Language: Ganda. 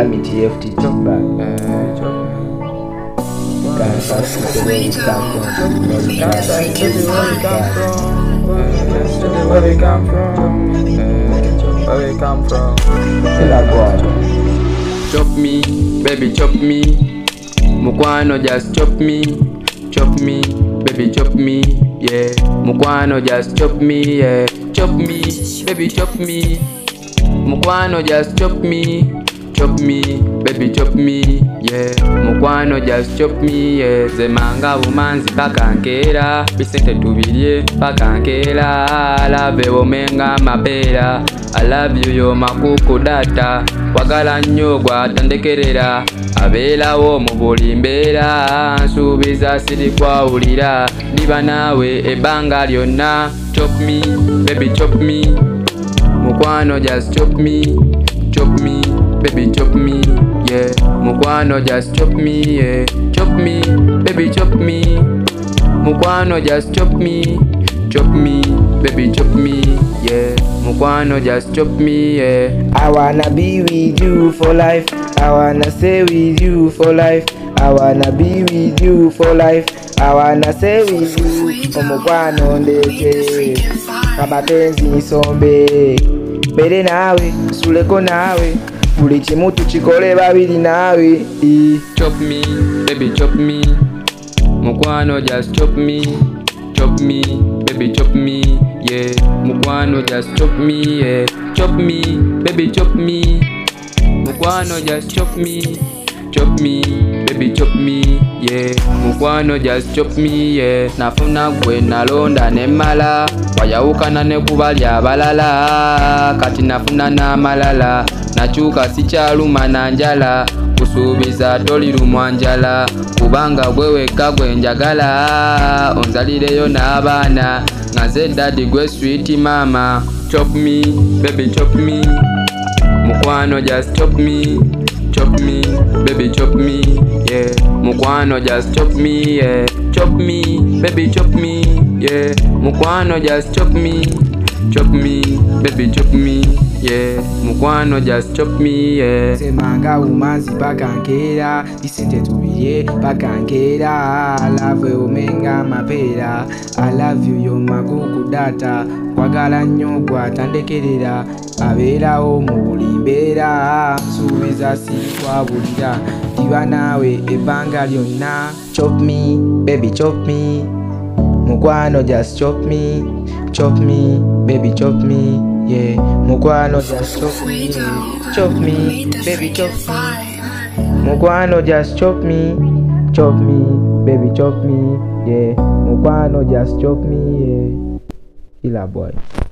me TFT chop back. Guys, I see where we come from. Where we come from. Chop me, baby, chop me. Mukwano, just chop me. Chop me, baby, chop me. Yeah, Mukwano, just chop me. Yeah, chop me, baby, chop me. Mukwano, just chop me. Chop me, baby, chop me. Yeah, Mukwano, just chop me. Yeah, zemanga bumanzi pakankera, bisente tubilye pakankera. Love womenga mapera. I love you, yo makuku data. Wagala nnyo gwatandekerera. Abeerawo mu buli mbeera. Nsuubiza siri kwawulira. Ndiba naawe ebbanga lyonna. Chop me, baby, chop me. Mukwano, just chop me. Chop me, baby, chop me. Yeah, Mukwano, just chop me. Yeah, chop me, baby, chop me. Mukwano, just chop me. Chop me, baby, chop me. Yeah, Mukwano, just chop me. Yeah, I wanna be with you for life. I wanna stay with you for life. I wanna be with you for life. I wanna stay with you. Mukwano ndeke kabatenzi nsombe bere nawe suleko nawe buli kimu tukikole babiri nawe. Chop me, baby, chop me. Mukwano, just chop me. Chop me, baby, chop me. Yeah, Mukwano, just chop me. Yeah, chop me, baby, chop me. Mukwano, just chop me. Chop me, baby, chop me. Yeah, Mukwano, just chop me. Yeah, nafuna gwe nalonda nemala. Wayawukana ne kubali abalala. Kati nafuna na malala. Nachuka sikyaluma na njala. Kusuubiza tolirumwa njala. Kubanga gwe wekka gwe njagala. Onzalireyo n'abaana. Ngaze daddy gwe sweet mama. Chop me, baby, chop me. Mukwano, just chop me. Chop me, baby, chop me. Yeah, Mukwano, just chop me. Yeah, chop me, baby, chop me. Yeah, Mukwano, just chop me. Chop me, baby, chop me. Yeah, Mukwano, just chop me. Yeah, zemanga umanzi pakankera, bisente tubilye pakankera. Love omenga mapera. I love you, yo makuku data. Wagala nnyo gwatandekerera. Abeerawo mu buli mbeera. Nsuubiza siri kwawulira. Ndiba naawe ebbanga lyonna. Chop me, baby, chop me. Mukwano, just chop me. Chop me, baby, chop me. Yeah, Mukwano, just chop me. Chop me, baby, chop me. Mukwano, just chop me. Chop me, baby, chop me. Yeah, Mukwano, just chop me. Yeah, killer boy.